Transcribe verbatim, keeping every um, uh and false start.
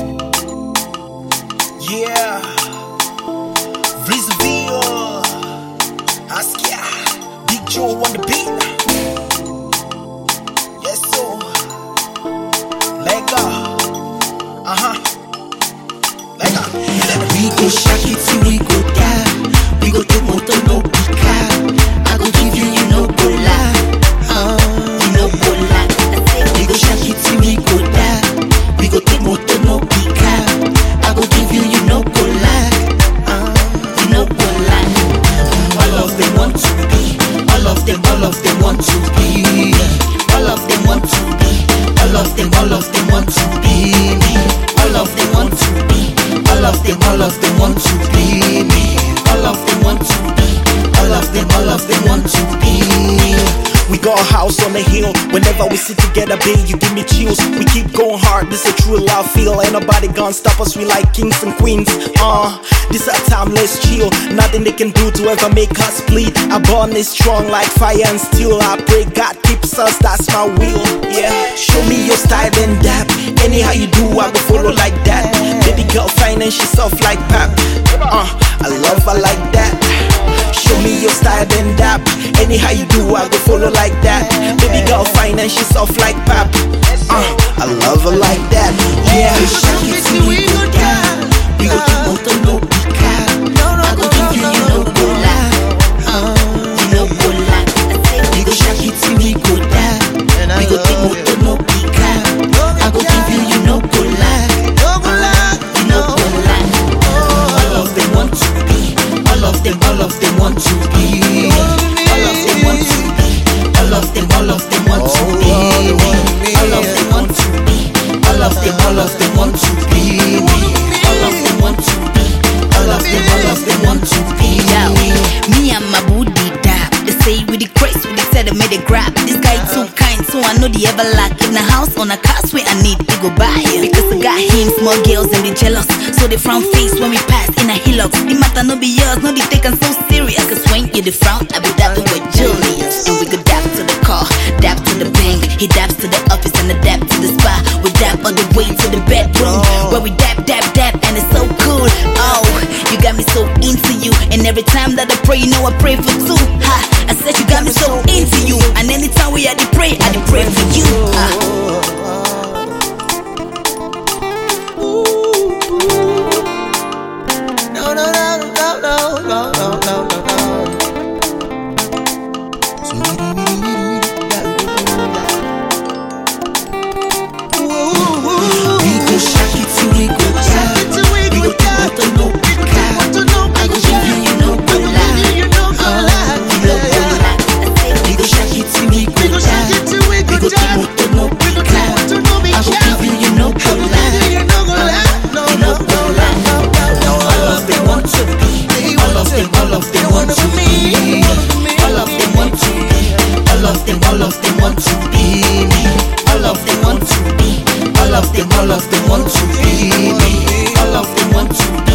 Yeah, Rizavio, Askia, Big Joe on the beat. Yes, so Lega, uh huh, Lega. We go shake it till we go down. We go to motor no pika. I go give you, you no go lie. Uh, you no go lie. We go shake it till we go down. We go to motor no pika. I go give you, you no go lie. Uh, you no go lie. All of them want to be. All of them, all of them want to be. All of them want to be. All of them, all of them want to be me. All of them want to be. All of them, all of them want to be me. All of them want to be. All of them, all of them want to be. We got a house on the hill. Whenever we sit together, babe, you give me chills. We keep going hard, this a true love feel. Ain't nobody gonna stop us, we like kings and queens. Uh, this our time, let's chill. Nothing they can do to ever make us bleed. Our bond is strong like fire and steel. I pray God keeps us, that's my will. Yeah, show me your style and dap. Anyhow you do, I go follow like that. Baby girl fine and she soft like pap. Uh, I love her like that. Show me your style and dap. Anyhow you do, I go follow like that. Baby girl fine and she soft like pap. Uh, I love her like that. Yeah, shake it till we go down. We go to motor no pika. I go give you, you no go lie. Uh, you no go lie. We go shake it till we go down. We go to motor no pika. I go give you, you no go lie. Uh, you no go lie. All of them want to be. All of them, all of them want to be. All of them want to be. All of them, all of them want to be. All of them want to be. All of them, all of them want to be. All of them want to be. All of them, all of them want to be. Me and my booty dap. They say with the grace, with the said they made it grab. This guy too kind, so I know the ever lack. In a house, on a car, where I need to go buy. Because I got him, small girls and they jealous. So they frown face when we pass in a hillock. The matter no be yours, no they taken so serious. Cause when you the frown, I be dapping with Julius. And we go dap to the car, dap to the bank. He daps to the office and the dap to the spa. We dap all the way to the bedroom, where we dap, dap, dap, and it's so cool. Oh, you got me so into you. And every time that I pray, you know I pray for two. Ha, I said you got me so into you. And anytime we had to pray, I had to pray for you. Ha. No, no, no, no, no, no, no, no, no. We go shake it till we go down. We go to motor no pika. I go give you, you no go lie. Uh, you no go lie. We go shake it till we go down. We go to motor no pika. I go give you, you no go lie. You no go lie. All of them want to be. All of them, all of them want to be. All of them want to be. All of them, all of them want to be me. All of them want to be. All of them, all of them want to be me. All of them want to be.